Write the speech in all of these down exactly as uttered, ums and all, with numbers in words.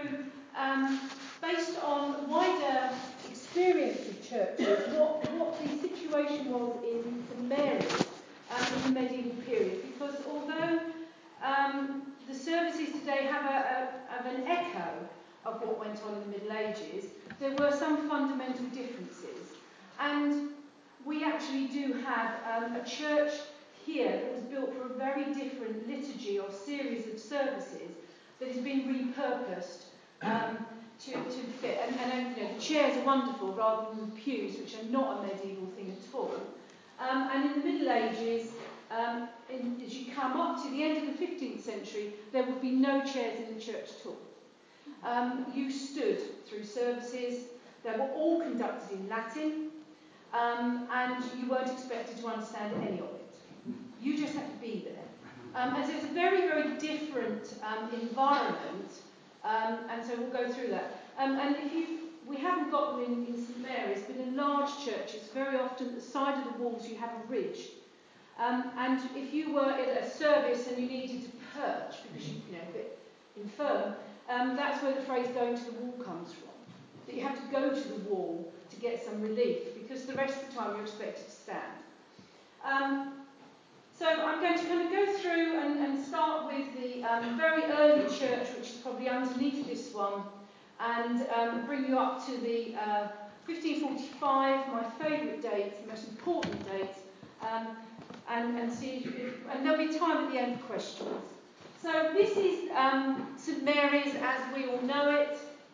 um, based on wider experience of churches, what, what the situation was in St Mary's um, in the medieval period. Because although um, the services today have, a, a, have an echo of what went on in the Middle Ages, there were some fundamental differences. And we actually do have um, a church here that was built for a very different liturgy or series of services that has been repurposed um, to, to fit. And, and you know, the chairs are wonderful rather than the pews, which are not a medieval thing at all. Um, and in the Middle Ages, um, in, as you come up to the end of the fifteenth century, there would be no chairs in the church at all. Um, you stood through services. They were all conducted in Latin, um, and you weren't expected to understand any of it. You just had to be there. Um, and so it's a very, very different um, environment, um, and so we'll go through that. Um, and if you, we haven't got them in, in St Mary's, but in large churches, very often at the side of the walls you have a ridge. Um, and if you were at a service and you needed to perch, because you, you know, a bit infirm, um, that's where the phrase going to the wall comes from. That you have to go to the wall to get some relief, because the rest of the time you're expected to stand. Um, So I'm going to kind of go through and, and start with the um, very early church, which is probably underneath this one, and um, bring you up to the uh, fifteen forty-five, my favourite date, the most important date, um, and, and see if, if, and there'll be time at the end for questions. So this is um, St Mary's as we all know it,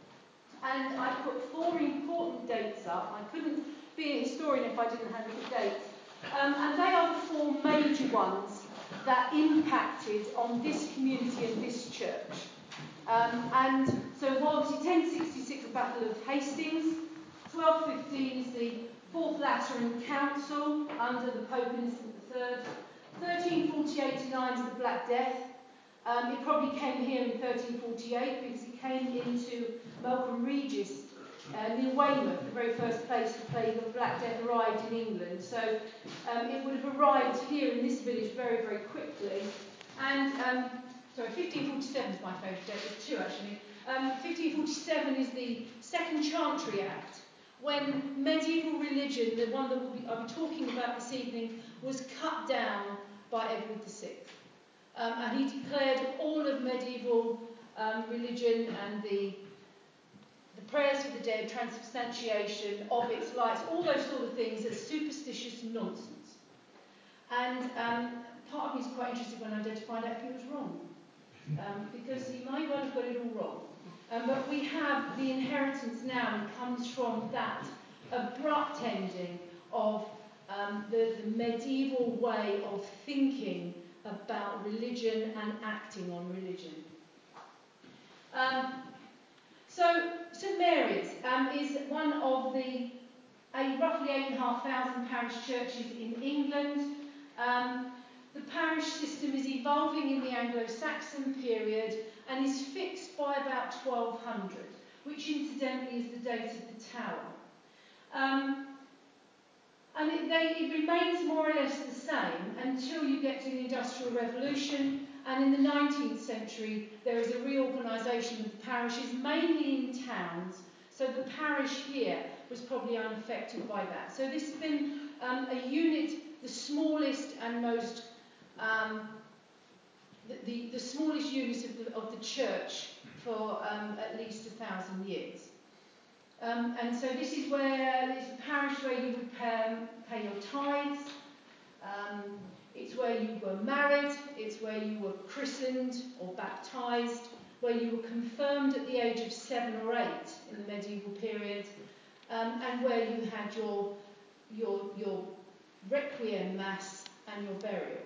and I put four important dates up. I couldn't be a historian if I didn't have the dates. Um, and they are the four major ones that impacted on this community and this church. Um, and so, well, obviously, ten sixty-six, the Battle of Hastings, twelve fifteen is the Fourth Lateran Council under the Pope Innocent the Third, thirteen forty-eight to nine is the Black Death. Um, it probably came here in thirteen forty-eight because it came into Melcombe Regis Uh, near Weymouth, the very first place the plague of Black Death arrived in England. So um, it would have arrived here in this village very, very quickly. And, um, sorry, fifteen forty-seven is my favourite date, there's two actually. Um, fifteen forty-seven is the Second Chantry Act, when medieval religion, the one that we'll be, I'll be talking about this evening, was cut down by Edward the Sixth. Um, and he declared all of medieval um, religion and the the prayers for the dead, transubstantiation of its lights, all those sort of things as superstitious nonsense. And um, part of me is quite interested when I did to find out if he was wrong, um, because he might well have got it all wrong. Um, but we have the inheritance now that comes from that abrupt ending of um, the, the medieval way of thinking about religion and acting on religion. Um, So, St Mary's um, is one of the uh, roughly eight and a half thousand parish churches in England. Um, the parish system is evolving in the Anglo-Saxon period and is fixed by about twelve hundred, which incidentally is the date of the tower. Um, and it, they, it remains more or less the same until you get to the Industrial Revolution. And in the nineteenth century, there is a reorganisation of the parishes, mainly in towns. So the parish here was probably unaffected by that. So this has been um, a unit, the smallest and most, um, the, the, the smallest unit of the, of the church for um, at least a thousand years. Um, and so this is where, it's a parish where you would pay, pay your tithes. Um, It's where you were married, it's where you were christened or baptised, where you were confirmed at the age of seven or eight in the medieval period, um, and where you had your, your, your requiem mass and your burial.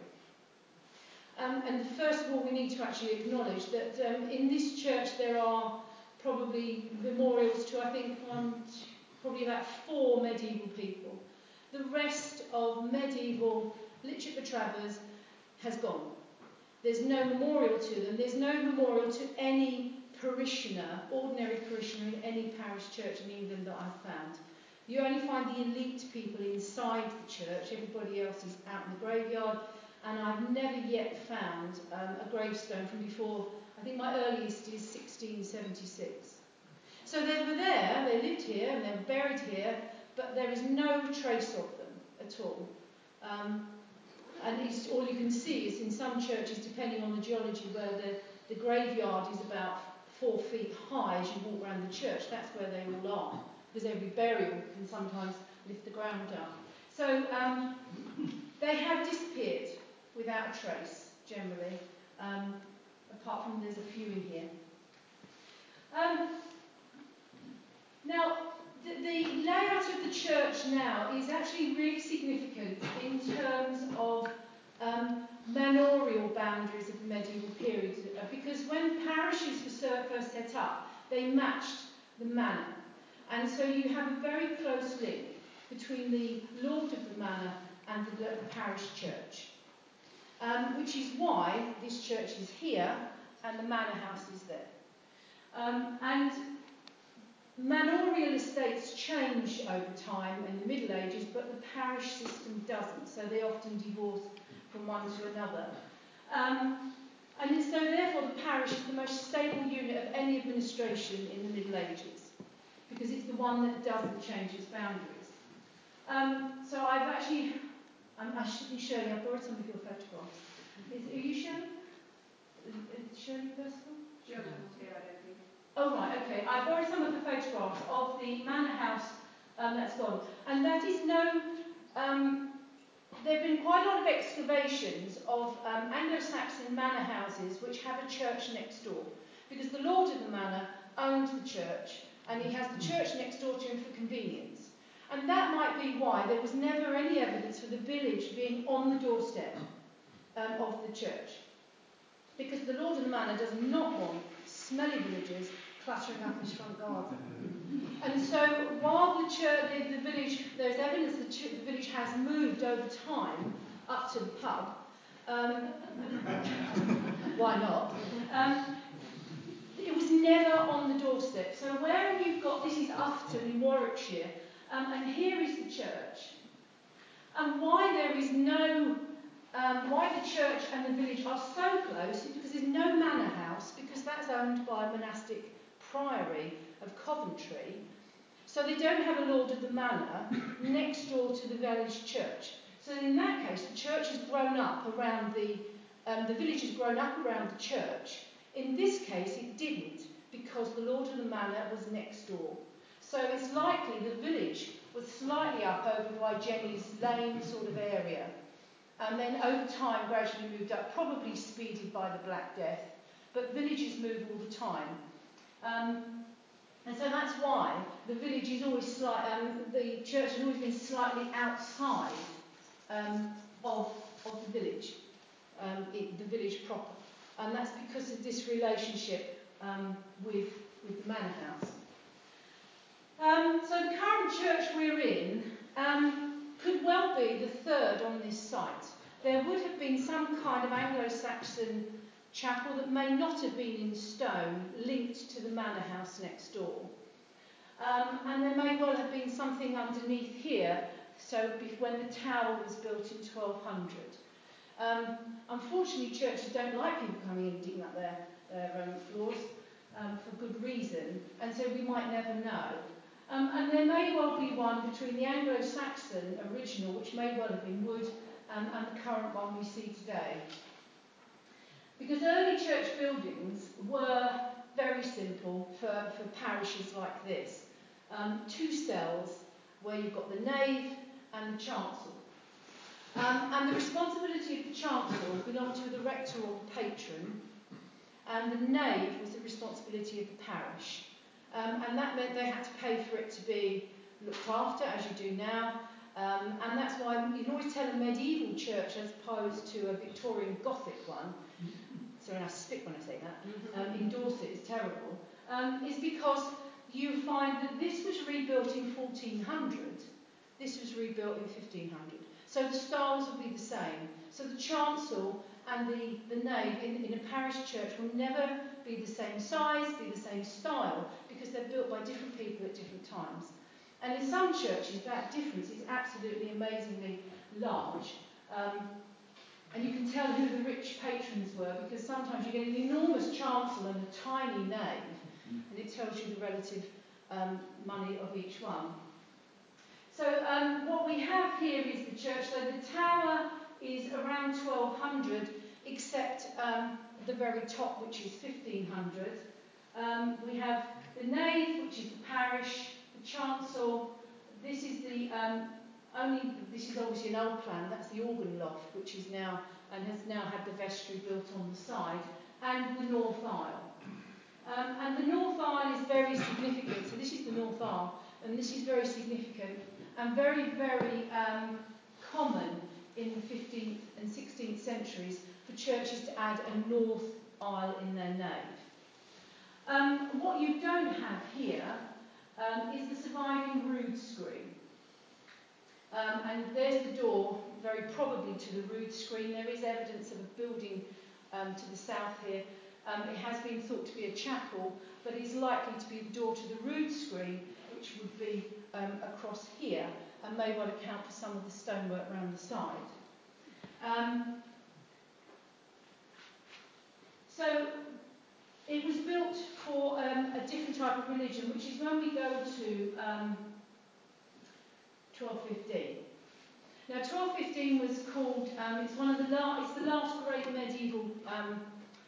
Um, and first of all, we need to actually acknowledge that um, in this church there are probably memorials to, I think, one, probably about four medieval people. The rest of medieval Litchett the Travers has gone. There's no memorial to them. There's no memorial to any parishioner, ordinary parishioner in any parish church in England that I've found. You only find the elite people inside the church. Everybody else is out in the graveyard. And I've never yet found um, a gravestone from before, I I think my earliest is sixteen seventy-six. So they were there, they lived here, and they were buried here, but there is no trace of them at all. Um, and it's, all you can see is in some churches, depending on the geology, where the, the graveyard is about four feet high as you walk around the church. That's where they all are, because every burial can sometimes lift the ground up. So um, they have disappeared without a trace, generally, um, apart from there's a few in here. Um, now, the, the layout of the church now is actually really significant in terms of um, manorial boundaries of the medieval period, because when parishes were first set up, they matched the manor. And so you have a very close link between the lord of the manor and the, the parish church, um, which is why this church is here and the manor house is there. Um, and manorial estates change over time in the Middle Ages, but the parish system doesn't, so they often divorce from one to another. Um, and so therefore the parish is the most stable unit of any administration in the Middle Ages, because it's the one that doesn't change its boundaries. Um, so I've actually, I'm, I should be showing, I've borrowed some of your photographs. Is, are you showing? Is Shirley Percival? Shirley's here, I don't think. Oh right, okay. I borrowed some of the photographs of the manor house um, that's gone. And that is no, um, there have been quite a lot of excavations of um, Anglo-Saxon manor houses which have a church next door. Because the lord of the manor owned the church, and he has the church next door to him for convenience. And that might be why there was never any evidence for the village being on the doorstep um, of the church. Because the lord of the manor does not want smelly villagers cluttering up his front garden. And so while the church, the, the village, there's evidence that the, the village has moved over time up to the pub. Um, why not? Um, it was never on the doorstep. So where you've got, this is Ufton in Warwickshire, um, and here is the church. And why there is no, um, why the church and the village are so close is because there's no manor house, because that's owned by a monastic priory of Coventry. So they don't have a lord of the manor next door to the village church. So in that case, the church has grown up around the, um, the village has grown up around the church. In this case, it didn't, because the lord of the manor was next door. So it's likely the village was slightly up over by Jenny's Lane sort of area. And then over time gradually moved up, probably speeded by the Black Death. But villages move all the time. Um, and so that's why the village is always slight, um, the church has always been slightly outside um, of, of the village, um, it, the village proper. And that's because of this relationship um, with, with the manor house. Um, so the current church we're in um, could well be the third on this site. There would have been some kind of Anglo-Saxon chapel that may not have been in stone, linked to the manor house next door. Um, and there may well have been something underneath here, so when the tower was built in twelve hundred. Um, unfortunately, churches don't like people coming in and digging up their, their um, floors um, for good reason, and so we might never know. Um, and there may well be one between the Anglo-Saxon original, which may well have been wood, um, and the current one we see today. Because early church buildings were very simple for, for parishes like this. Um, two cells where you've got the nave and the chancel. Um, and the responsibility of the chancel belonged to the rector or the patron, and the nave was the responsibility of the parish. Um, and that meant they had to pay for it to be looked after, as you do now. Um, and that's why you can always tell a medieval church as opposed to a Victorian Gothic one. Sorry, I spit when I say that. Um, in Dorset, it's terrible. Um, is because you find that this was rebuilt in fourteen hundred. This was rebuilt in fifteen hundred. So the styles will be the same. So the chancel and the, the nave in, in a parish church will never be the same size, be the same style, because they're built by different people at different times. And in some churches, that difference is absolutely amazingly large. Um, And you can tell who the rich patrons were, because sometimes you get an enormous chancel and a tiny nave, and it tells you the relative um, money of each one. So um, what we have here is the church. So the tower is around twelve hundred, except um, the very top, which is fifteen hundred. Um, we have the nave, which is the parish, the chancel. This is the um, only. This is obviously an old plan. That's the organ loft, which is now and has now had the vestry built on the side, and the north aisle. Um, and the north aisle is very significant. So this is the north aisle, and this is very significant and very, very um, common in the fifteenth and sixteenth centuries for churches to add a north aisle in their nave. Um, what you don't have here um, is the surviving rood screen. Um, and there's the door, very probably to the rood screen. There is evidence of a building um, to the south here. Um, it has been thought to be a chapel, but it's likely to be the door to the rood screen, which would be um, across here, and may well account for some of the stonework around the side. Um, so it was built for um, a different type of religion, which is when we go to um, twelve fifteen. Now, twelve fifteen was called. Um, it's one of the last. It's the last great medieval um,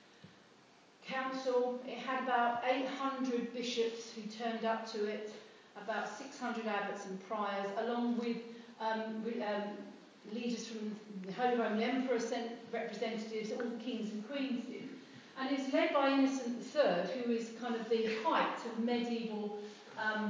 council. It had about eight hundred bishops who turned up to it, about six hundred abbots and priors, along with um, re- um, leaders from the Holy Roman Emperor, sent representatives, all the kings and queens did. And it's led by Innocent the Third, who is kind of the height of medieval um,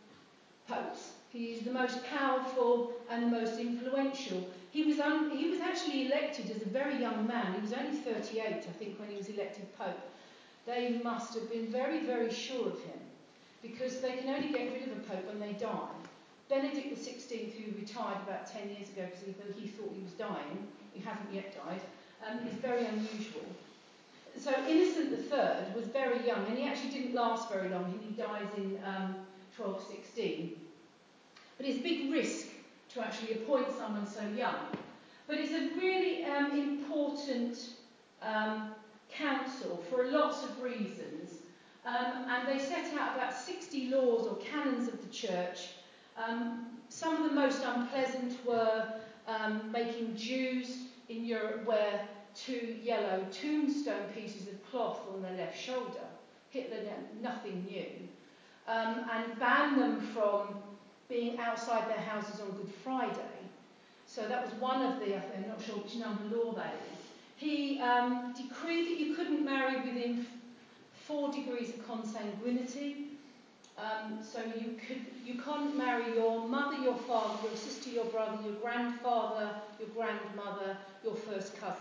popes. He is the most powerful and the most influential. He was, un- he was actually elected as a very young man. He was only thirty-eight, I think, when he was elected pope. They must have been very, very sure of him, because they can only get rid of a pope when they die. Benedict the sixteenth, who retired about ten years ago because he, he thought he was dying, he hasn't yet died, um, is very unusual. So Innocent the Third was very young, and he actually didn't last very long. He dies in um, twelve sixteen. But it's a big risk to actually appoint someone so young. But it's a really um, important um, council for lots of reasons. Um, and they set out about sixty laws or canons of the church. Um, some of the most unpleasant were um, making Jews in Europe wear two yellow tombstone pieces of cloth on their left shoulder. Hitler did nothing new. Um, and ban them from being outside their houses on Good Friday. So that was one of the, I'm not sure which number law that is. He um, decreed that you couldn't marry within four degrees of consanguinity. Um, so you could, you can't marry your mother, your father, your sister, your brother, your grandfather, your grandmother, your first cousins.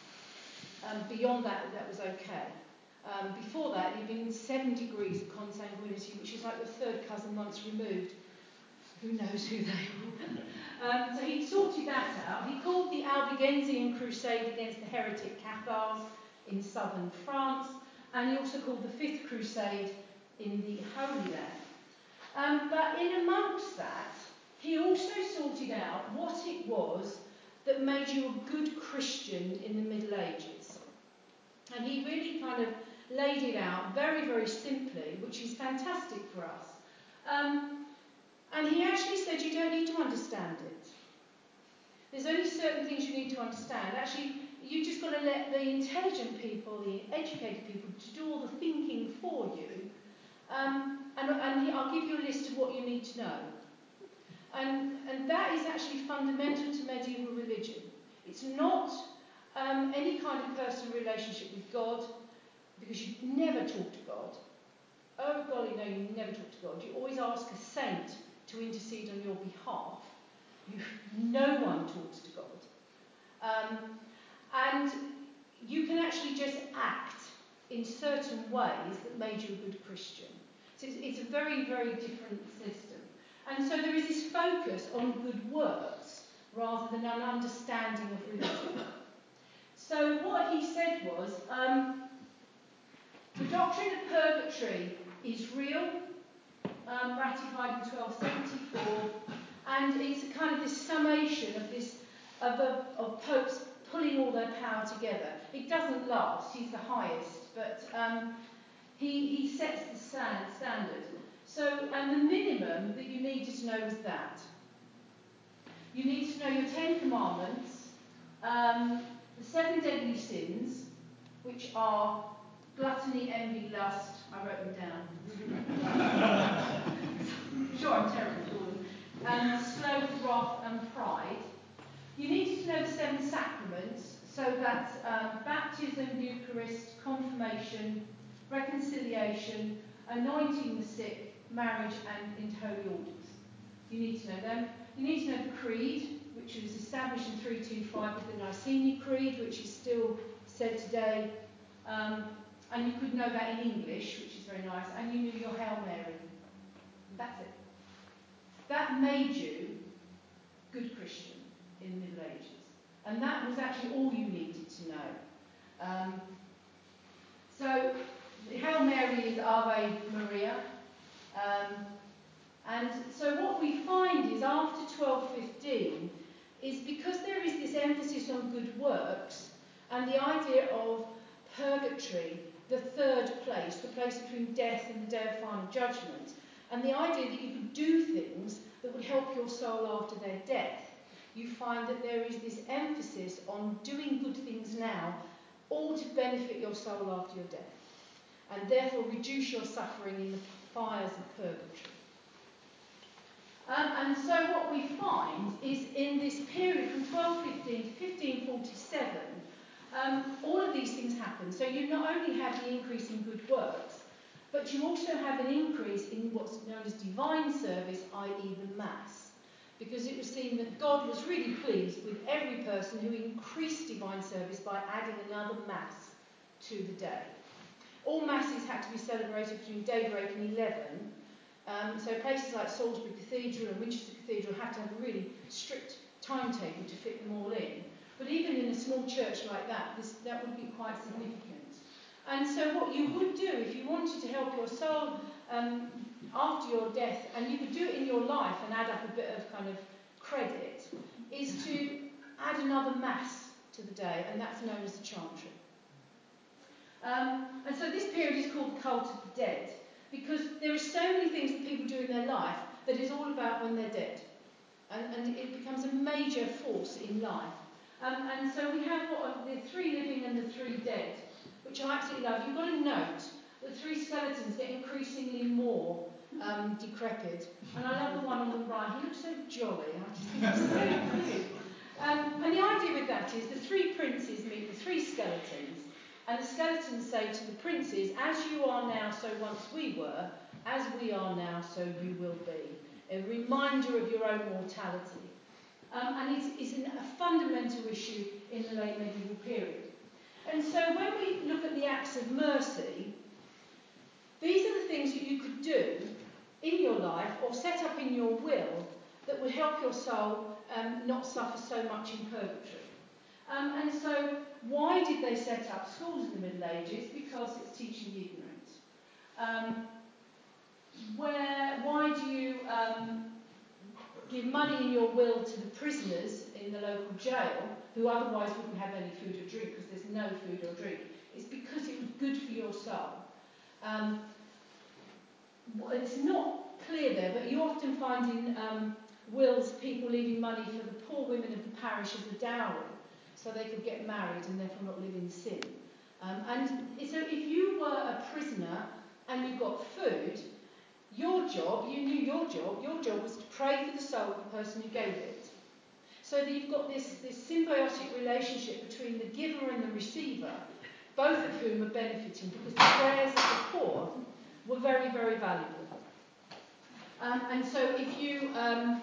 Um, beyond that, that was okay. Um, before that, you'd been seven degrees of consanguinity, which is like the third cousin once removed. Who knows who they are? um, so he sorted that out. He called the Albigensian Crusade against the heretic Cathars in southern France, and he also called the Fifth Crusade in the Holy Land. Um, but in amongst that, he also sorted out what it was that made you a good Christian in the Middle Ages. And he really kind of laid it out very, very simply, which is fantastic for us. Um, and he actually said you don't need to understand it. There's only certain things you need to understand. Actually, you've just got to let the intelligent people, the educated people, to do all the thinking for you. Um, and and he, I'll give you a list of what you need to know. And, and that is actually fundamental to medieval religion. It's not um, any kind of personal relationship with God, because you never talk to God. Oh, golly, no, you never talk to God. You always ask a saint to intercede on your behalf. You, no one talks to God. Um, and you can actually just act in certain ways that made you a good Christian. So it's, it's a very, very different system. And so there is this focus on good works rather than an understanding of religion. So what he said was, um, the doctrine of purgatory is real, um, ratified in twelve seventy-four, and it's kind of this summation of this of, of, of Pope's pulling all their power together. It doesn't last, he's the highest, but um, he, he sets the stand, standard. So, and the minimum that you needed to know was that. You need to know your Ten Commandments, um, the seven deadly sins, which are gluttony, envy, lust. I wrote them down. I'm sure I'm terrible at all. And sloth, wrath, and pride. You need to know the seven sacraments, so that's um, baptism, Eucharist, confirmation, reconciliation, anointing the sick, marriage, and into holy orders. You need to know them. You need to know the Creed, which was established in three two five with the Nicene Creed, which is still said today. Um, and you could know that in English, which is very nice. And you knew your Hail Mary. That's it. That made you good Christian in the Middle Ages. And that was actually all you needed to know. Um, so, the Hail Mary is Ave Maria. Um, and so what we find is after twelve fifteen, is because there is this emphasis on good works, and the idea of purgatory, the third place, the place between death and the day of final judgment, and the idea that you could do things that would help your soul after their death, you find that there is this emphasis on doing good things now, all to benefit your soul after your death, and therefore reduce your suffering in the fires of purgatory. Um, and so what we find is in this period from twelve fifteen to fifteen forty-seven, um, all of these things happen. So you not only have the increase in good works, but you also have an increase in what's known as divine service, that is the Mass. Because it was seen that God was really pleased with every person who increased divine service by adding another Mass to the day. All Masses had to be celebrated between daybreak and eleven. Um, so places like Salisbury Cathedral and Winchester Cathedral had to have a really strict timetable to fit them all in. But even in a small church like that, this, that would be quite significant. And so what you would do if you wanted to help your soul um, after your death, and you could do it in your life and add up a bit of kind of credit, is to add another Mass to the day, and that's known as the chantry. Um, and so this period is called the cult of the dead, because there are so many things that people do in their life that is all about when they're dead. And, and it becomes a major force in life. Um, and so we have what are the three living and the three dead, which I absolutely love. You've got to note that three skeletons get increasingly more um, decrepit. And I love the one on the right. He looks so jolly. I just think he's so cute. Um, and the idea with that is the three princes meet the three skeletons. And the skeletons say to the princes, as you are now, so once we were, as we are now, so you will be. A reminder of your own mortality. Um, and it's, it's an, a fundamental issue in the late medieval period. And so when we look at the acts of mercy, these are the things that you could do in your life or set up in your will that would help your soul um, not suffer so much in purgatory. Um, and so, why did they set up schools in the Middle Ages? Because it's teaching the ignorant. Um, where, why do you um, give money in your will to the prisoners in the local jail, who otherwise wouldn't have any food or drink because there's no food or drink? It's because it was good for your soul. Um, it's not clear there, but you often find in um, wills people leaving money for the poor women of the parish as a dowry, so they could get married and therefore not live in sin. Um, and so if you were a prisoner and you got food, your job, you knew your job, your job was to pray for the soul of the person who gave it. So that you've got this, this symbiotic relationship between the giver and the receiver, both of whom are benefiting, because the prayers of the poor were very, very valuable. Um, and so if you, um,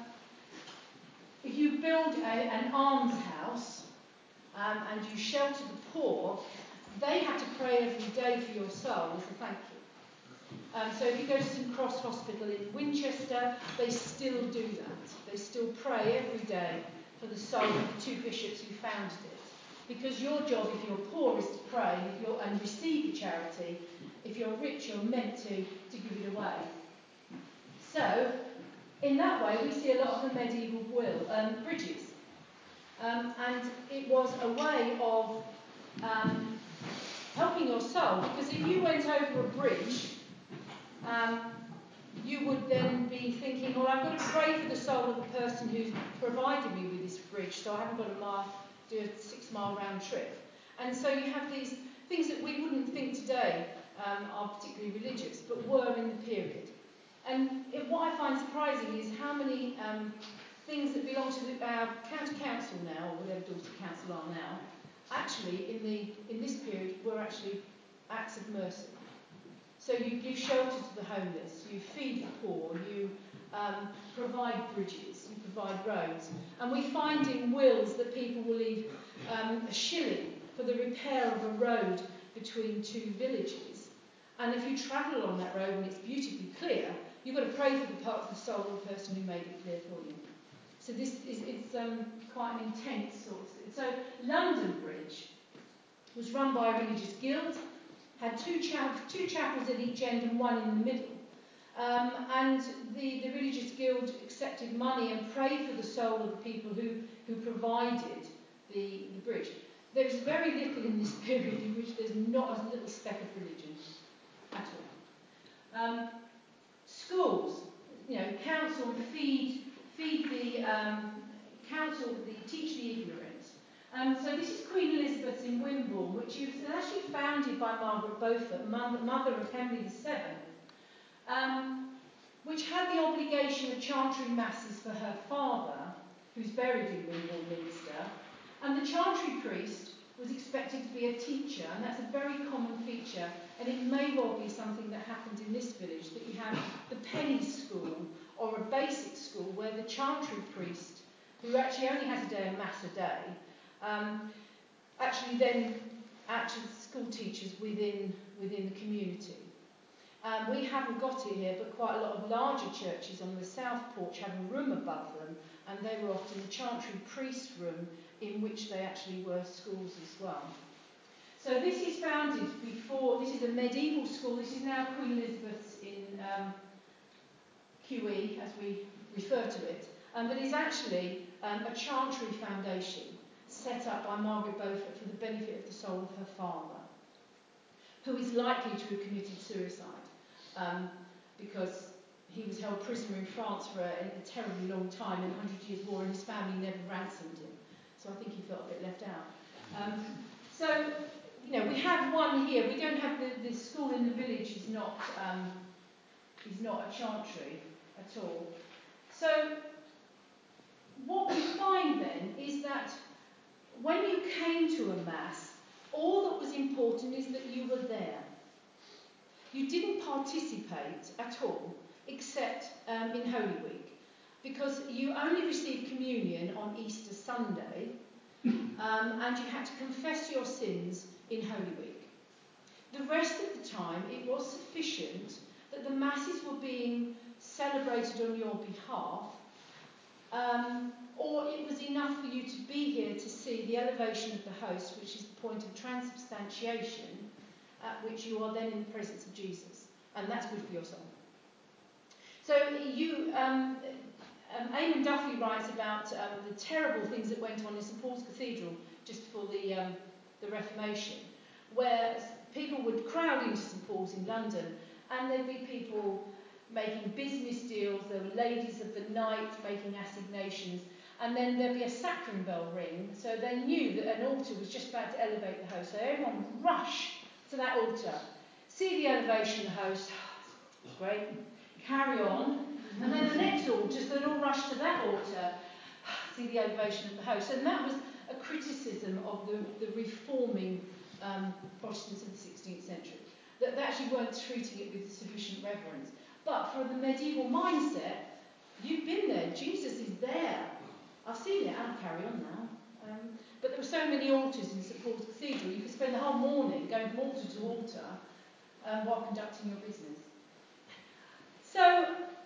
if you build a, an almshouse, Um, and you shelter the poor, they have to pray every day for your soul as a thank you. Um, so if you go to Saint Cross Hospital in Winchester, they still do that. They still pray every day for the soul of the two bishops who founded it. Because your job, if you're poor, is to pray and, if you're, and receive the charity. If you're rich, you're meant to, to give it away. So, in that way, we see a lot of the medieval will, um, bridges. Um, and it was a way of um, helping your soul, because if you went over a bridge, um, you would then be thinking, well, I've got to pray for the soul of the person who's provided me with this bridge, so I haven't got to mile, do a six-mile round trip. And so you have these things that we wouldn't think today um, are particularly religious, but were in the period. And it, what I find surprising is how many um, things that belong to the, our county council now, or whatever Dorset Council are now, actually in the in this period were actually acts of mercy. So you give shelter to the homeless, you feed the poor, you um, provide bridges, you provide roads. And we find in wills that people will leave um, a shilling for the repair of a road between two villages. And if you travel along that road and it's beautifully clear, you've got to pray for the part of the soul of the person who made it clear for you. So this is it's um, quite an intense sort of thing. So London Bridge was run by a religious guild, had two, cha- two chapels at each end and one in the middle. Um, and the, the religious guild accepted money and prayed for the soul of the people who, who provided the, the bridge. There is very little in this period in which there's not a little speck of religion at all. Um, schools, you know, counsel feed, feed the um, counsel, the teach the ignorant. Um, so this is Queen Elizabeth's in Wimborne, which was actually founded by Margaret Beaufort, mother of Henry the Seventh, um, which had the obligation of chantry masses for her father, who's buried in Wimborne Minster, and the chantry priest was expected to be a teacher, and that's a very common feature, and it may well be something that happened in this village, that you have the penny school or a basic school where the chantry priest, who actually only has a day of mass a day, um, actually then actually school teachers within within the community. Um, we haven't got it here, but quite a lot of larger churches on the south porch have a room above them, and they were often the chantry priest room, in which they actually were schools as well. So this is founded before, this is a medieval school, this is now Queen Elizabeth's in um, Q E, as we refer to it, um, but it's actually um, a chantry foundation set up by Margaret Beaufort for the benefit of the soul of her father, who is likely to have committed suicide um, because he was held prisoner in France for a, a terribly long time in the Hundred Years' War, and his family never ransomed him. So I think he felt a bit left out. Um, so, you know, we have one here. We don't have the, the school in the village is not um, is not a chantry at all. So what we find then is that when you came to a mass, all that was important is that you were there. You didn't participate at all, except um, in Holy Week, because you only received communion on Easter Sunday, um, and you had to confess your sins in Holy Week. The rest of the time, it was sufficient that the masses were being celebrated on your behalf, um, or it was enough for you to be here to see the elevation of the host, which is the point of transubstantiation, at which you are then in the presence of Jesus. And that's good for your soul. So you, um, um, Eamon Duffy writes about um, the terrible things that went on in St Paul's Cathedral just before the, um, the Reformation, where people would crowd into St Paul's in London, and there'd be people making business deals, there were ladies of the night making assignations, and then there'd be a sacring bell ring, so they knew that an altar was just about to elevate the host. So everyone would rush to that altar, see the elevation of the host, great, carry on, and then the next altars, they'd all rush to that altar, see the elevation of the host. And that was a criticism of the, the reforming um, Protestants of the sixteenth century, that they actually weren't treating it with sufficient reverence. But for the medieval mindset, you've been there, Jesus is there. I've seen it, I'll carry on now. Um, but there were so many altars in St Paul's Cathedral, you could spend the whole morning going from altar to altar um, while conducting your business. So,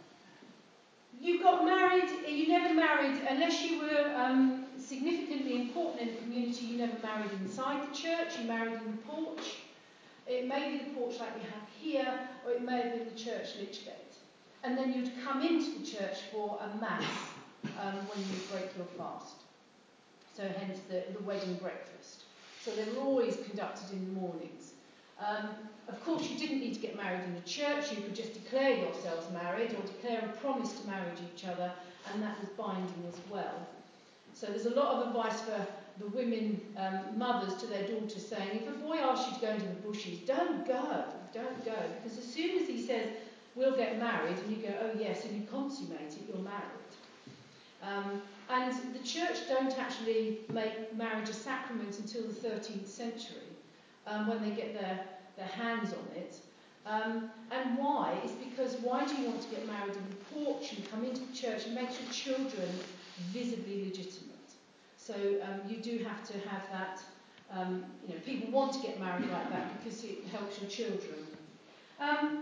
you got married, you never married, unless you were um, significantly important in the community, you never married inside the church, you married in the porch. It may be the porch like we have here, or it may have been the church Lichgate. And then you'd come into the church for a mass um, when you break your fast. So hence the, the wedding breakfast. So they were always conducted in the mornings. Um, of course, you didn't need to get married in a church. You could just declare yourselves married or declare a promise to marry each other, and that was binding as well. So there's a lot of advice for the women, um, mothers to their daughters saying, if a boy asks you to go into the bushes, don't go, don't go. Because as soon as he says, we'll get married, and you go, oh yes, and you consummate it, you're married. Um, and the church don't actually make marriage a sacrament until the thirteenth century, um, when they get their, their hands on it. Um, and why? Is because why do you want to get married in the porch and come into the church? It makes your children visibly legitimate. So um, you do have to have that, um, you know, people want to get married like that because it helps your children. Um,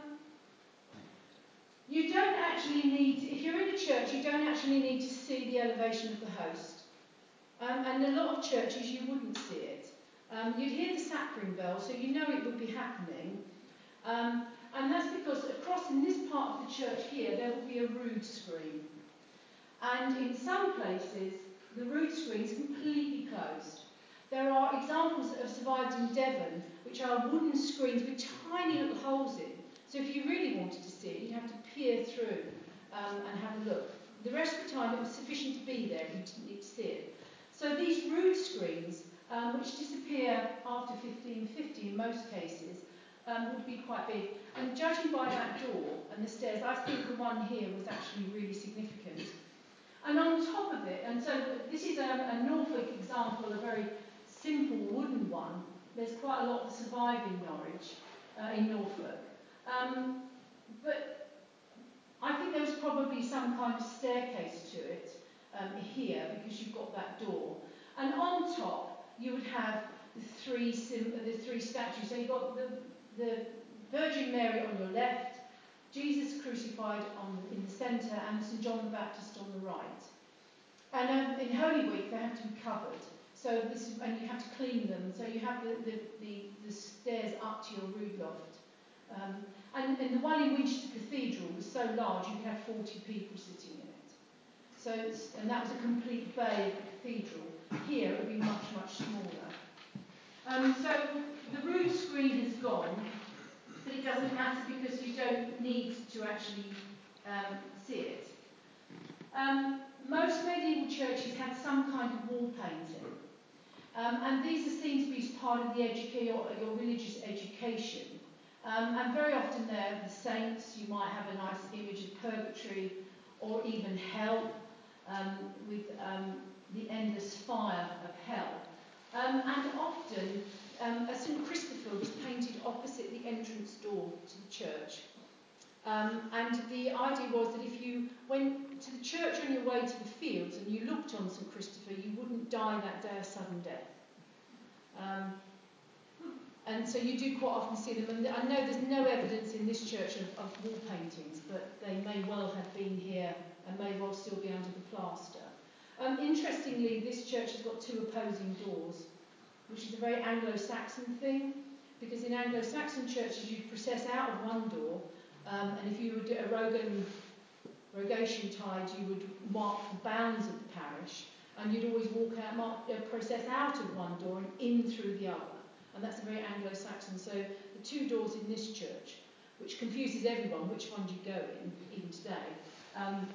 you don't actually need, if you're in a church, you don't actually need to see the elevation of the host. Um, and in a lot of churches you wouldn't see it. Um, you'd hear the sacring bell, so you know it would be happening. Um, and that's because across in this part of the church here, there will be a rood screen. And in some places, the rood screen is completely closed. There are examples that have survived in Devon, which are wooden screens with tiny little holes in. So if you really wanted to see it, you'd have to peer through um, and have a look. The rest of the time, it was sufficient to be there, you didn't need to see it. So these rood screens, um, which disappear after fifteen fifty in most cases, um, would be quite big. And judging by that door and the stairs, I think the one here was actually really significant. And on top of it, and so this is a, a Norfolk example, a very simple wooden one. There's quite a lot that survive in Norwich, uh, in Norfolk. Um, but I think there was probably some kind of staircase to it um, here, because you've got that door. And on top, you would have the three, sim- the three statues. So you've got the, the Virgin Mary on your left, Jesus crucified on, in the centre, and St John the Baptist on the right. And um, in Holy Week, they have to be covered. So this, and you have to clean them. So you have the, the, the, the stairs up to your rood loft. Um, and, and the one in Winchester Cathedral was so large, you could have forty people sitting in it. So, and that was a complete bay of the cathedral. Here, it would be much, much smaller. Um, so the rood screen has gone. But it doesn't matter because you don't need to actually um, see it. Um, most medieval churches had some kind of wall painting. Um, and these are seen to be part of the educa- your, your religious education. Um, and very often they're the saints. You might have a nice image of purgatory or even hell, um, with um, the endless fire of hell. Um, and often Um, a Saint Christopher was painted opposite the entrance door to the church. Um, and the idea was that if you went to the church on your way to the fields and you looked on Saint Christopher, you wouldn't die that day a sudden death. Um, and so you do quite often see them. And I know there's no evidence in this church of, of wall paintings, but they may well have been here and may well still be under the plaster. Um, interestingly, this church has got two opposing doors, which is a very Anglo-Saxon thing, because in Anglo-Saxon churches you'd process out of one door, um, and if you were a Rogan, Rogation tide, you would mark the bounds of the parish, and you'd always walk out, mark, uh, process out of one door and in through the other. And that's a very Anglo-Saxon. So the two doors in this church, which confuses everyone which one do you go in, even today, um,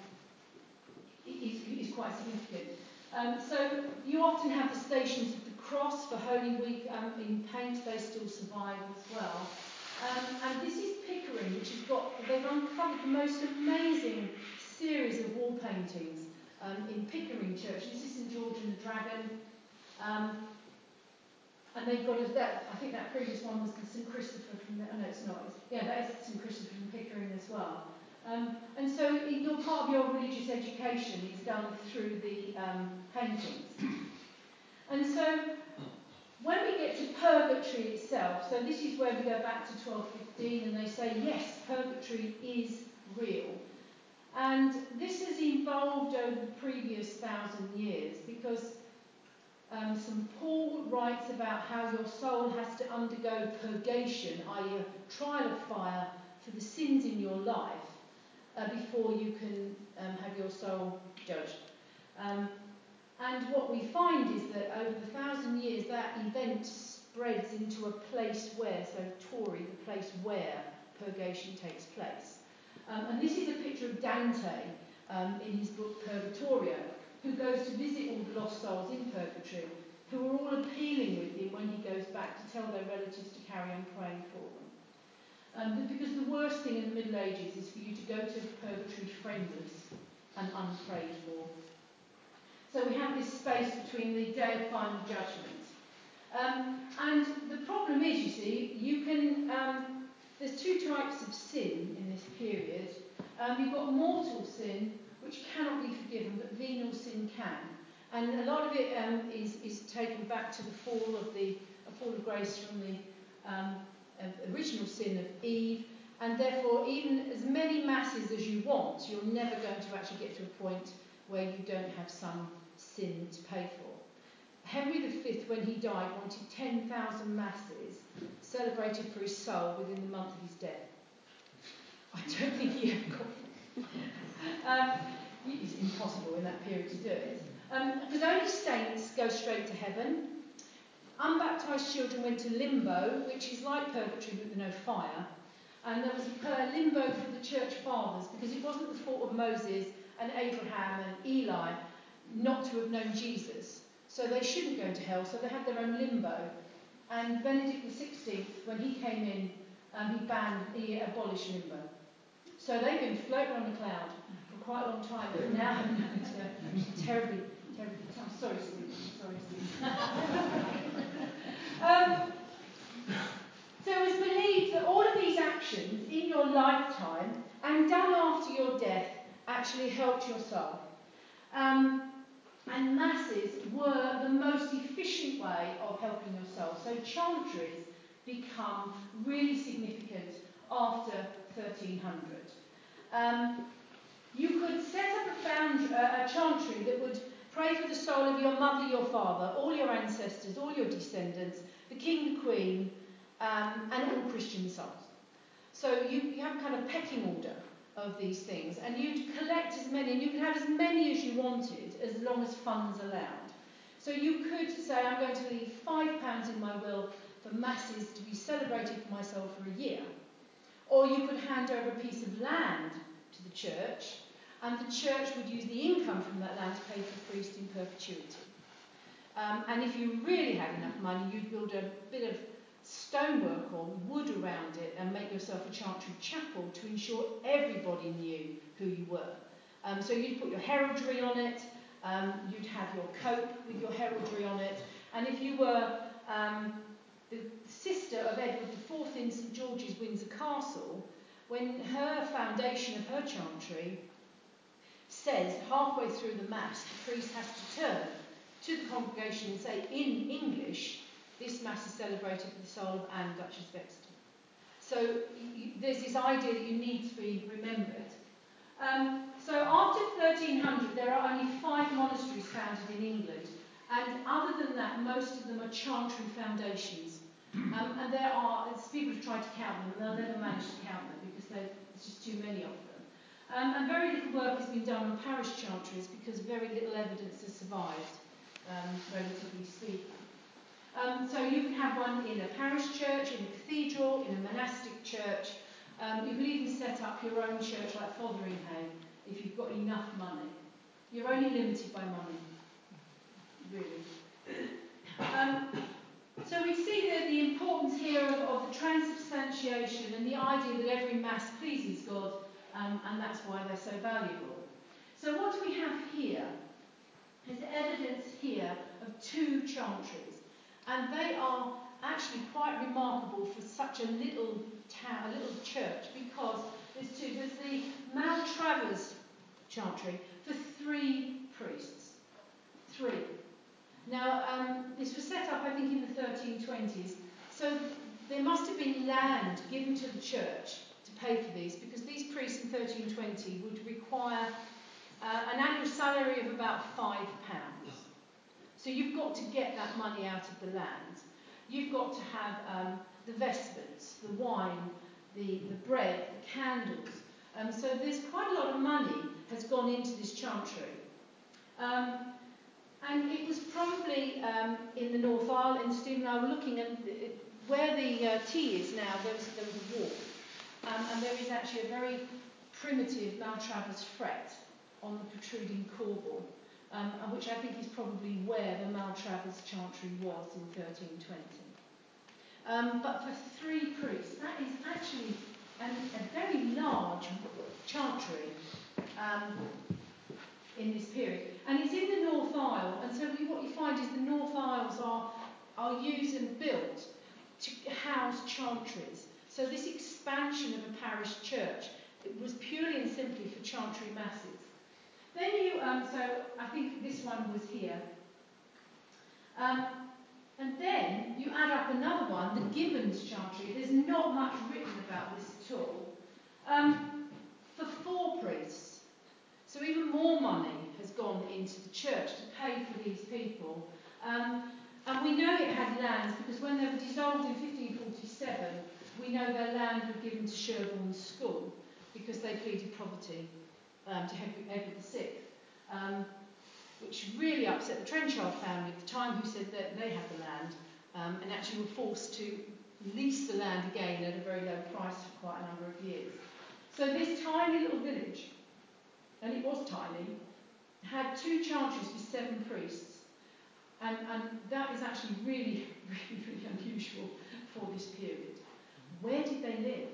is, is quite significant. Um, so you often have the stations of the cross for Holy Week um, in paint. They still survive as well. Um, and this is Pickering, which has got, they've uncovered the most amazing series of wall paintings um, in Pickering Church. This is Saint George and the Dragon. Um, and they've got, a, that, I think that previous one was the Saint Christopher from, the, oh no it's not, it's, yeah that is Saint Christopher from Pickering as well. Um, and so your part of your religious education is done through the um, paintings. And so when we get to purgatory itself, so this is where we go back to twelve fifteen and they say, yes, purgatory is real. And this has evolved over the previous thousand years because um, Saint Paul writes about how your soul has to undergo purgation, that is a trial of fire for the sins in your life, uh, before you can um, have your soul judged. Um, And what we find is that over the thousand years, that event spreads into a place where, so Tori, the place where purgation takes place. Um, and this is a picture of Dante um, in his book Purgatorio, who goes to visit all the lost souls in purgatory, who are all appealing with him when he goes back to tell their relatives to carry on praying for them. Um, because the worst thing in the Middle Ages is for you to go to purgatory friendless and unprayed for. So we have this space between the day of final judgment. Um, and the problem is, you see, you can, um, there's two types of sin in this period. Um, you've got mortal sin, which cannot be forgiven, but venial sin can. And a lot of it um, is, is taken back to the fall of the a fall of grace from the um, uh, original sin of Eve, and therefore even as many masses as you want, you're never going to actually get to a point where you don't have some sin to pay for. Henry the Fifth, when he died, wanted ten thousand masses celebrated for his soul within the month of his death. I don't think he ever got it. um, it's impossible in that period to do it. Because um, only saints go straight to heaven. Unbaptised children went to limbo, which is like purgatory but with no fire. And there was a limbo for the church fathers, because it wasn't the fault of Moses and Abraham and Eli not to have known Jesus. So they shouldn't go to hell, so they had their own limbo. And Benedict the Sixteenth, when he came in, um, he banned, he abolished limbo. So they've been floating on the cloud for quite a long time, but now have nothing to go. Terribly, terribly. I'm sorry, Steve. Sorry, Steve. um, so it was believed that all of these actions in your lifetime and done after your death actually helped your soul. Um, and masses were the most efficient way of helping your soul. So chantries become really significant after thirteen hundred. Um, you could set up a, found, uh, a chantry that would pray for the soul of your mother, your father, all your ancestors, all your descendants, the king, the queen, um, and all Christian souls. So you, you have a kind of pecking order of these things, and you'd collect as many, and you could have as many as you wanted, as long as funds allowed. So you could say, I'm going to leave five pounds in my will for masses to be celebrated for myself for a year. Or you could hand over a piece of land to the church, and the church would use the income from that land to pay for priests in perpetuity. Um, and if you really had enough money, you'd build a bit of stonework or wood around it and make yourself a chantry chapel to ensure everybody knew who you were. Um, so you'd put your heraldry on it, um, you'd have your cope with your heraldry on it, and if you were um, the sister of Edward the Fourth in St George's, Windsor Castle, when her foundation of her chantry says halfway through the Mass, the priest has to turn to the congregation and say in English, this Mass is celebrated for the soul of Anne, Duchess of Exeter. So you, there's this idea that you need to be remembered. Um, so after thirteen hundred, there are only five monasteries founded in England, and other than that, most of them are chantry foundations. Um, and there are, people have tried to count them, and they'll never manage to count them because there's just too many of them. Um, and very little work has been done on parish chantries because very little evidence has survived, um, relatively speaking. Um, so you can have one in a parish church, in a cathedral, in a monastic church. Um, you can even set up your own church like Fotheringhay if you've got enough money. You're only limited by money, really. Um, so we see that the importance here of, of the transubstantiation and the idea that every Mass pleases God, um, and that's why they're so valuable. So what do we have here? There's evidence here of two chantries. And they are actually quite remarkable for such a little town, a little church, because there's two. There's the Maltravers chantry for three priests. Three. Now, um, this was set up, I think, in the thirteen twenties. So there must have been land given to the church to pay for these, because these priests in thirteen twenty would require uh, an annual salary of about five pounds. So you've got to get that money out of the land. You've got to have um, the vestments, the wine, the, the bread, the candles. Um, so there's quite a lot of money has gone into this chantry. Um, and it was probably um, in the North Isle, and Steve and I were looking at the, where the uh, T is now, there was, there was a wall. Um, and there is actually a very primitive Maltravers fret on the protruding corbel, um, which I think is probably where the Maltravers chantry was in thirteen twenty. Um, but for three priests, that is actually an, a very large chantry um, in this period. And it's in the North Isle, and so what you find is the North Isles are, are used and built to house chantries. So this expansion of a parish church, it was purely and simply for chantry masses. Then you, um, so I think this one was here. Um, and then you add up another one, the Gibbons chantry. There's not much written about this at all. Um, for four priests. So even more money has gone into the church to pay for these people. Um, and we know it had lands because when they were dissolved in fifteen forty-seven, we know their land was given to Sherborne School because they pleaded poverty um, to Edward the Sixth, um, which really upset the Trenchard family at the time, who said that they had the land um, and actually were forced to lease the land again at a very low price for quite a number of years. So this tiny little village, and it was tiny, had two chantries with seven priests, and, and that is actually really, really, really unusual for this period. Where did they live?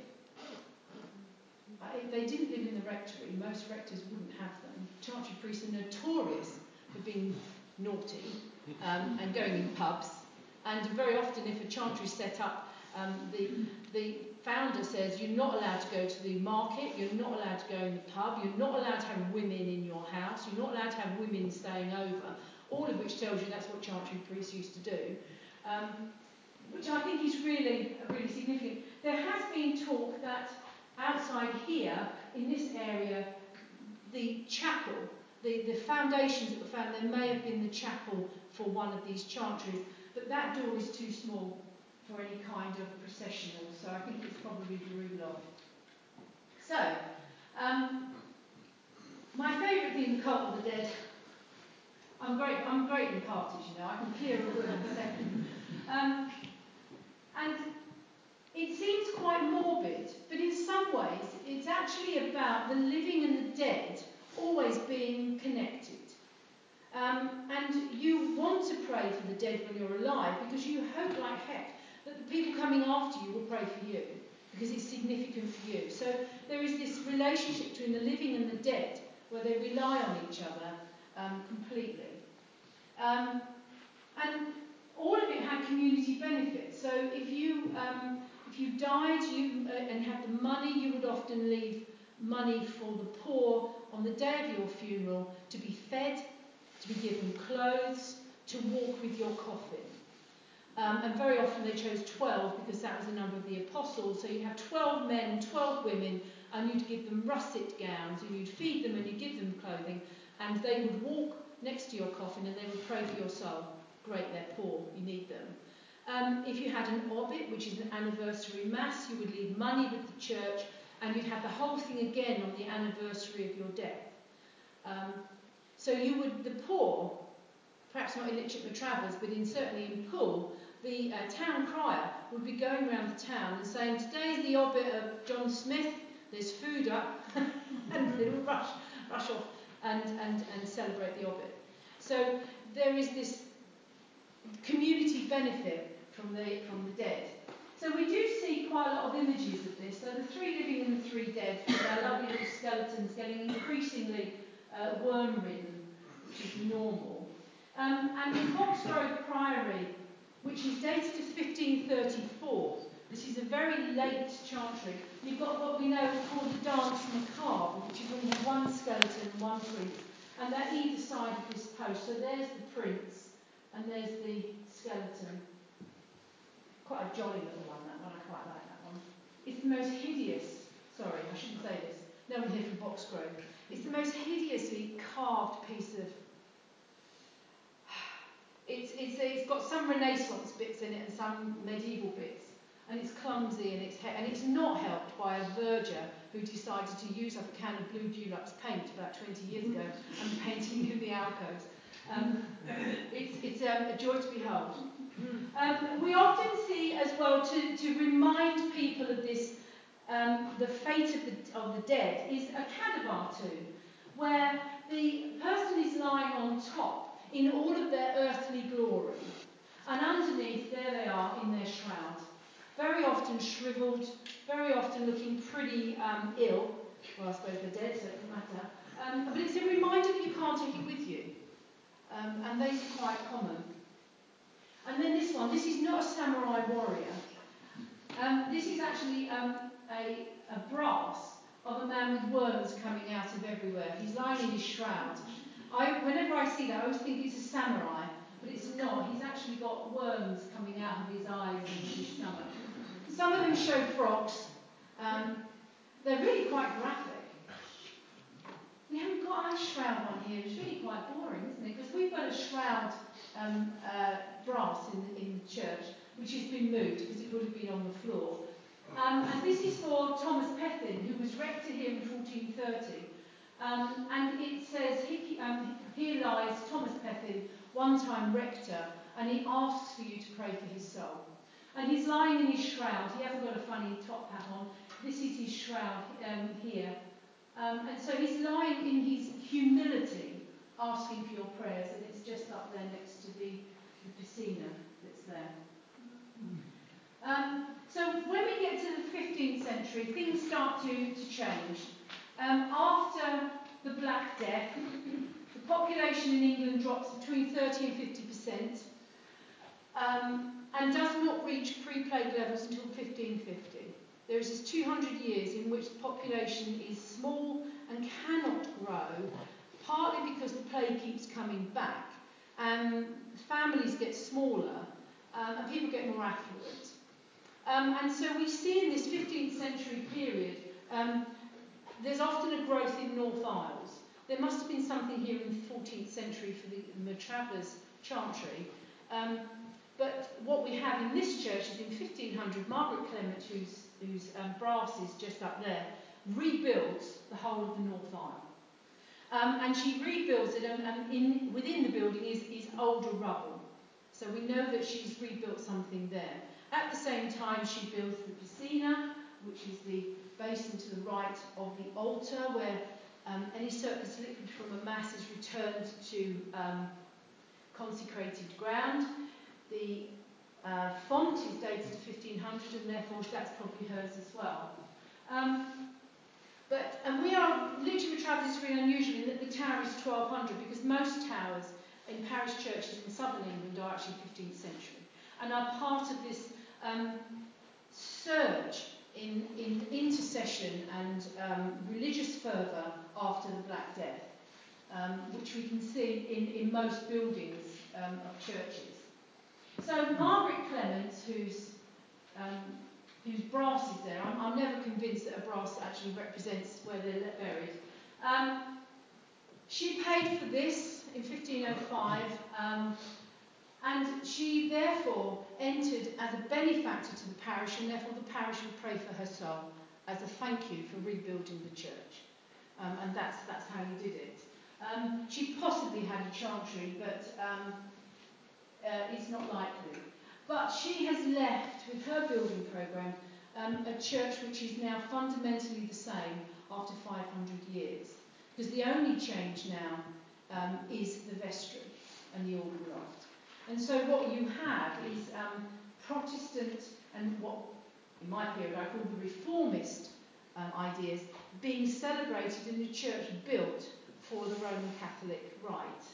Uh, they didn't live in the rectory. Most rectors wouldn't have them. Chantry priests are notorious for being naughty um, and going in pubs. And very often, if a chantry is set up, um, the, the founder says you're not allowed to go to the market, you're not allowed to go in the pub, you're not allowed to have women in your house, you're not allowed to have women staying over, all of which tells you that's what chantry priests used to do. Um, which I think is really, really significant. There has been talk that outside here, in this area, the chapel, the, the foundations that were found, there may have been the chapel for one of these chantries, but that door is too small for any kind of processional, so I think it's probably ruled off. So, um, my favourite theme, the Cult of the Dead. I'm great, I'm great in parties, you know, I can clear a room in a second. Um, And it seems quite morbid, but in some ways it's actually about the living and the dead always being connected. Um, and you want to pray for the dead when you're alive because you hope like heck that the people coming after you will pray for you because it's significant for you. So there is this relationship between the living and the dead where they rely on each other um, completely. Um, and all of it had community benefits. So if you um, if you died you, uh, and had the money, you would often leave money for the poor on the day of your funeral to be fed, to be given clothes, to walk with your coffin. Um, and very often they chose twelve because that was the number of the apostles. So you'd have twelve men, twelve women, and you'd give them russet gowns, and you'd feed them and you'd give them clothing, and they would walk next to your coffin and they would pray for your soul. Great, they're poor, you need them. Um, if you had an obit, which is an anniversary mass, you would leave money with the church, and you'd have the whole thing again on the anniversary of your death. Um, so you would, the poor, perhaps not in Litchfield Maltravers, but in, certainly in Poole, the uh, town crier would be going around the town and saying, today's the obit of John Smith, there's food up, and they would rush, rush off and, and, and celebrate the obit. So there is this community benefit from the, from the dead. So we do see quite a lot of images of this. So the three living and the three dead, with their lovely little skeletons getting increasingly uh, worm-ridden, which is normal. Um, and in Boxgrove Priory, which is dated to fifteen thirty-four, this is a very late chantry. You've got what we know is called the Dance Macabre, which is when you have one skeleton and one priest, and they're either side of this post. So there's the prince, and there's the skeleton. Quite a jolly little one, that one. I quite like that one. It's the most hideous, sorry, I shouldn't say this. No one here from Boxgrove. It's the most hideously carved piece of... It's, it's, it's got some Renaissance bits in it and some medieval bits. And it's clumsy and it's, he- and it's not helped by a verger who decided to use up a can of blue Dulux paint about twenty years ago and painting in the alcoves. Um, it's it's um, a joy to behold. Um, we often see as well, to, to remind people of this, um, the fate of the, of the dead, is a Cadaver tomb, where the person is lying on top in all of their earthly glory, and underneath, there they are in their shroud, very often shriveled, very often looking pretty um, ill. Well, I suppose they're dead, so it doesn't matter. Um, but it's a reminder that you can't take it with you. Um, and these are quite common. And then this one, this is not a samurai warrior. Um, this is actually um, a, a brass of a man with worms coming out of everywhere. He's lying in his shroud. I, whenever I see that, I always think it's a samurai, but it's not. He's actually got worms coming out of his eyes and his stomach. Some of them show frogs. Um, they're really quite graphic. We haven't got our shroud one here. It's really quite boring, isn't it? Because we've got a shroud um, uh, brass in the, in the church, which has been moved because it would have been on the floor. Um, and this is for Thomas Pethin, who was rector here in fourteen thirty. Um, and it says, he, um, here lies Thomas Pethin, one time rector, and he asks for you to pray for his soul. And he's lying in his shroud. He hasn't got a funny top hat on. This is his shroud um, here. Um, and so he's lying in his humility, asking for your prayers, and it's just up there next to the, the piscina that's there. Um, so when we get to the fifteenth century, things start to, to change. Um, after the Black Death, the population in England drops between thirty and fifty percent, um, and does not reach pre-plague levels until fifteen fifty. There is this two hundred years in which the population is small and cannot grow, partly because the plague keeps coming back, and families get smaller, um, and people get more affluent. Um, and so we see in this fifteenth century period, um, there's often a growth in North Isles. There must have been something here in the fourteenth century for the, the Travers Chantry. Um, but what we have in this church is in fifteen hundred, Margaret Clement, whose, whose um, brass is just up there, rebuilds the whole of the North Aisle. Um, and she rebuilds it, and, and in, within the building is, is older rubble. So we know that she's rebuilt something there. At the same time, she builds the piscina, which is the basin to the right of the altar, where um, any surplus liquid from a mass is returned to um, consecrated ground. The uh, font is dated to fifteen hundred, and therefore that's probably hers as well. Um, but and we are literally Travers is really unusual in that the tower is twelve hundred, because most towers in parish churches in southern England are actually fifteenth century and are part of this um, surge in, in intercession and um, religious fervour after the Black Death, um, which we can see in, in most buildings um, of churches. So Margaret Clement, whose um, whose brass is there, I'm, I'm never convinced that a brass actually represents where they're buried. Um, she paid for this in fifteen oh five, um, and she therefore entered as a benefactor to the parish, and therefore the parish would pray for her soul as a thank you for rebuilding the church. Um, and that's, that's how you did it. Um, she possibly had a chantry, but um, uh, it's not likely. But she has left, with her building programme, um, a church which is now fundamentally the same after five hundred years. Because the only change now um, is the vestry and the organ loft. And so what you have is um, Protestant and what, in my period, I call the reformist um, ideas being celebrated in a church built for the Roman Catholic rite.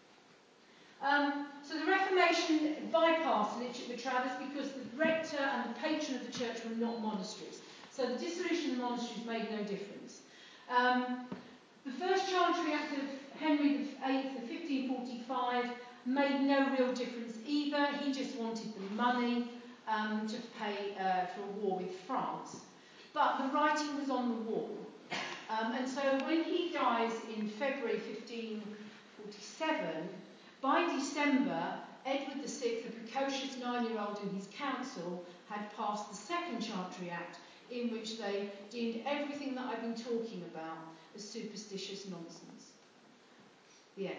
Um, so the Reformation bypassed literally the Travers because the rector and the patron of the church were not monasteries. So the dissolution of the monasteries made no difference. Um, the first Chantry Act of Henry the eighth of fifteen forty-five made no real difference either. He just wanted the money um, to pay uh, for a war with France. But the writing was on the wall. Um, and so when he dies in February fifteen forty-seven, by December, Edward the sixth, a precocious nine-year-old in his council, had passed the second Chantry Act, in which they deemed everything that I've been talking about as superstitious nonsense. The end.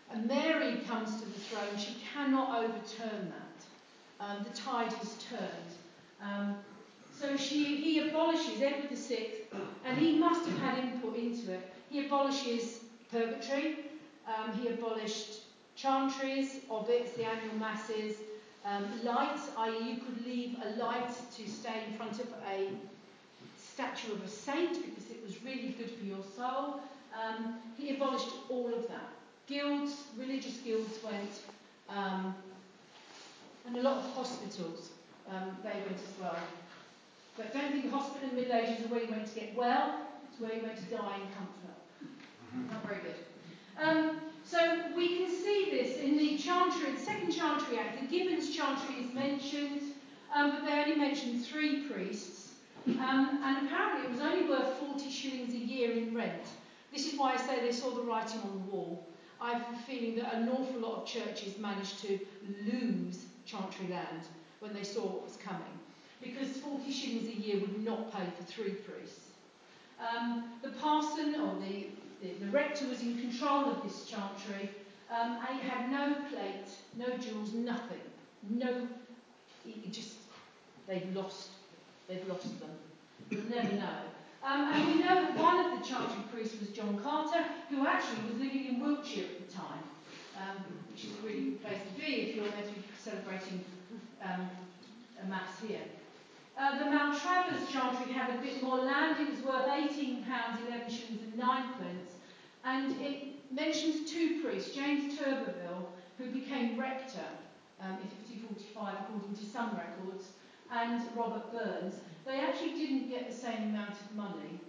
and Mary comes to the throne, she cannot overturn that. Um, the tide has turned. Um, so she, he abolishes Edward the Sixth, and he must have had input into it. He abolishes purgatory, um, he abolished chantries, obits, the annual masses, um, lights, that is you could leave a light to stay in front of a statue of a saint because it was really good for your soul. Um, he abolished all of that. Guilds, religious guilds went, um, and a lot of hospitals, um, they went as well. But don't think of hospital in the Middle Ages is where you went to get well, it's where you went to die in comfort. Not very good. Um, so we can see this in the Chantry, the Second Chantry Act. The Gibbons Chantry is mentioned, um, but they only mention three priests. Um, and apparently it was only worth forty shillings a year in rent. This is why I say they saw the writing on the wall. I have a feeling that an awful lot of churches managed to lose chantry land when they saw what was coming, because forty shillings a year would not pay for three priests. Um, the parson, or the, the, the rector, was in control of this chantry. Um, and he had no plate, no jewels, nothing. No, he just, they've lost, they've lost them. You'll never know. Um, and we know that one of the chantry priests was John Carter, who actually was living in Wiltshire at the time, um, which is a really good place to be if you're meant to be celebrating um, a mass here. Uh, the Maltravers chantry had a bit more land. It was worth eighteen pounds, eleven shillings and ninepence. And it mentions two priests, James Turberville, who became rector um, in fifteen forty-five, according to some records, and Robert Burns. They actually didn't get the same amount of money.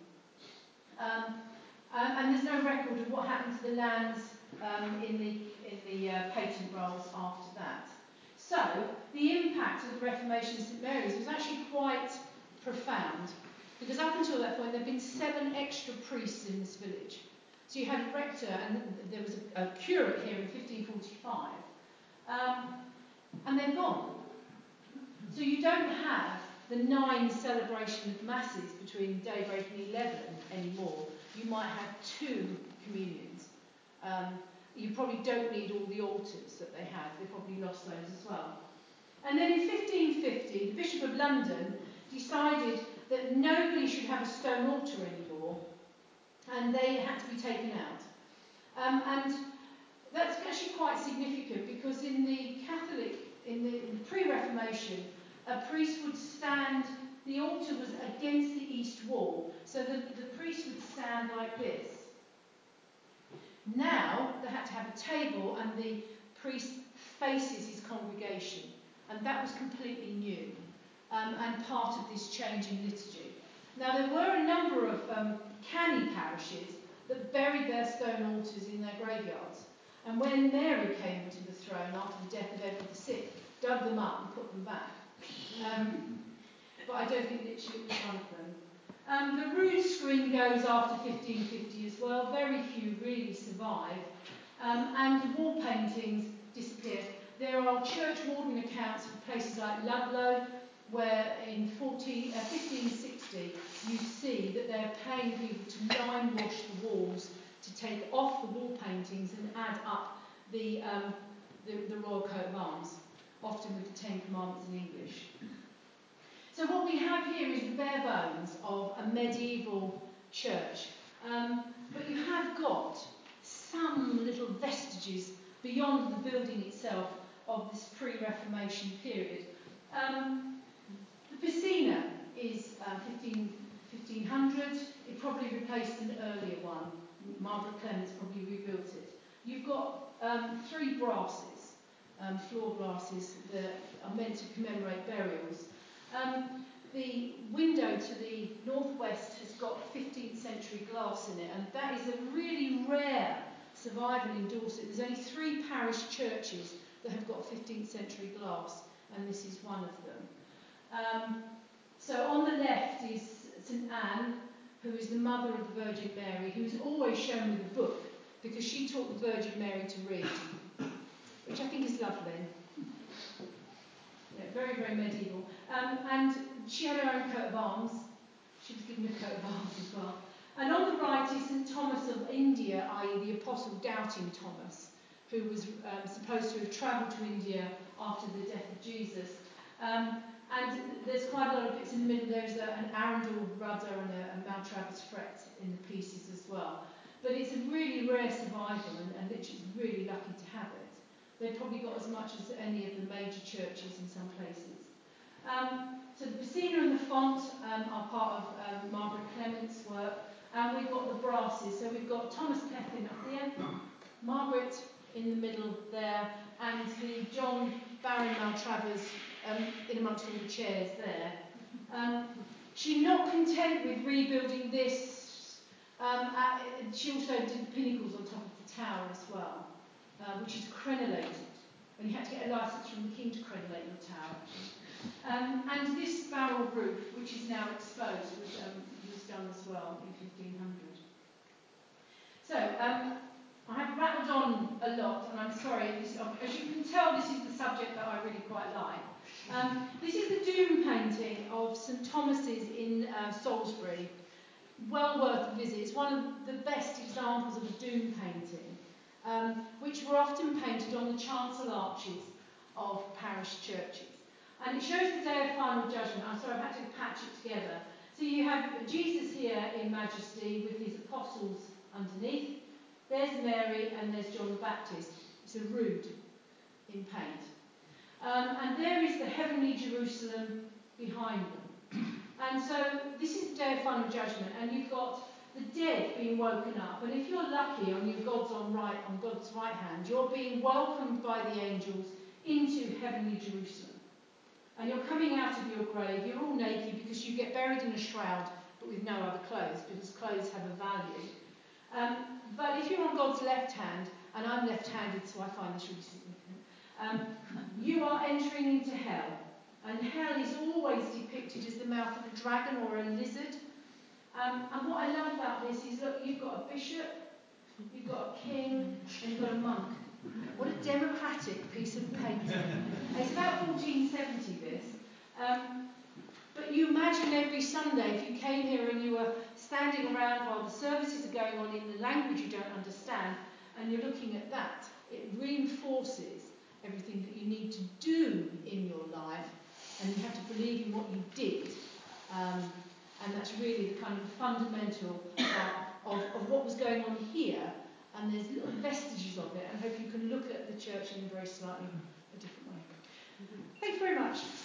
Um, um, and there's no record of what happened to the lands um, in the, in the uh, patent rolls after that. So, the impact of the Reformation of St Mary's was actually quite profound, because up until that point there had been seven extra priests in this village. So you had a rector, and there was a, a curate here in fifteen forty-five, um, and they're gone. So you don't have the nine celebration of masses between daybreak and eleven anymore. You might have two communions. Um, you probably don't need all the altars that they had. They probably lost those as well. And then in fifteen fifty, the Bishop of London decided that nobody should have a stone altar anymore, and they had to be taken out. Um, and that's actually quite significant, because in the Catholic, in the, in the pre-Reformation, a priest would stand, the altar was against the east wall, so the, the priest would stand like this. Now, they had to have a table, and the priest faces his congregation, and that was completely new, um, and part of this change in liturgy. Now, there were a number of um, canny parishes that buried their stone altars in their graveyards, and when Mary came to the throne after the death of Edward the Sixth, dug them up and put them back. Um, but I don't think literally it was one of them. Um, the rood screen goes after fifteen fifty as well. Very few really survive. Um, and wall paintings disappear. There are church warden accounts of places like Ludlow, where in fourteen, uh, fifteen sixty you see that they're paying people to lime wash the walls, to take off the wall paintings and add up the, um, the, the Royal Coat of Arms, often with the Ten Commandments in English. So what we have here is the bare bones of a medieval church. Um, but you have got some little vestiges beyond the building itself of this pre-Reformation period. Um, the Piscina is uh, fifteen hundred. It probably replaced an earlier one. Margaret Clements probably rebuilt it. You've got um, three brasses, um, floor brasses, that are meant to commemorate burials. Um, the window to the northwest has got fifteenth century glass in it, and that is a really rare survival in Dorset. There's only three parish churches that have got fifteenth century glass, and this is one of them. Um, so on the left is St Anne, who is the mother of the Virgin Mary, who is always shown with a book, because she taught the Virgin Mary to read, which I think is lovely. Yeah, very, very medieval. Um, and she had her own coat of arms. She was given a coat of arms as well. And on the right is St Thomas of India, that is the Apostle Doubting Thomas, who was um, supposed to have travelled to India after the death of Jesus. Um, and there's quite a lot of bits in the middle. There's a, an Arundel rudder and a, a Maltravers fret in the pieces as well. But it's a really rare survival, and, and Litchett's really lucky to have it. They've probably got as much as any of the major churches in some places. Um, so the Piscina and the font um, are part of um, Margaret Clement's work, and we've got the brasses. So we've got Thomas Pepin up there, Margaret in the middle there, and the John Baron Maltravers um, in amongst all the chairs there. Um, she's not content with rebuilding this. Um, at, she also did the pinnacles on top of the tower as well, uh, which is crenellated. And you had to get a licence from the king to crenellate your tower. Um, and this barrel roof, which is now exposed, was, um, was done as well in fifteen hundred. So, um, I have rattled on a lot, and I'm sorry, this, as you can tell, this is the subject that I really quite like. Um, this is the Doom painting of St Thomas's in uh, Salisbury. Well worth a visit. It's one of the best examples of a Doom painting, um, which were often painted on the chancel arches of parish churches. And it shows the day of final judgment. I'm sorry, I've had to patch it together. So you have Jesus here in majesty with his apostles underneath. There's Mary and there's John the Baptist. It's a rood in paint. Um, and there is the heavenly Jerusalem behind them. And so this is the day of final judgment, and you've got the dead being woken up. And if you're lucky on your God's on right, on God's right hand, you're being welcomed by the angels into heavenly Jerusalem. And you're coming out of your grave, you're all naked because you get buried in a shroud, but with no other clothes, because clothes have a value. Um, but if you're on God's left hand, and I'm left-handed, so I find this really significant, um, you are entering into hell. And hell is always depicted as the mouth of a dragon or a lizard. Um, and what I love about this is, look, you've got a bishop, you've got a king, and you've got a monk. What a democratic piece of painting. It's about fourteen seventy, this. Um, but you imagine every Sunday, if you came here and you were standing around while the services are going on in the language you don't understand, and you're looking at that, it reinforces everything that you need to do in your life, and you have to believe in what you did. Um, and that's really the kind of fundamental uh, of, of what was going on here. And there's little vestiges of it, and I hope you can look at the church in a very slightly a different way. Thank you very much.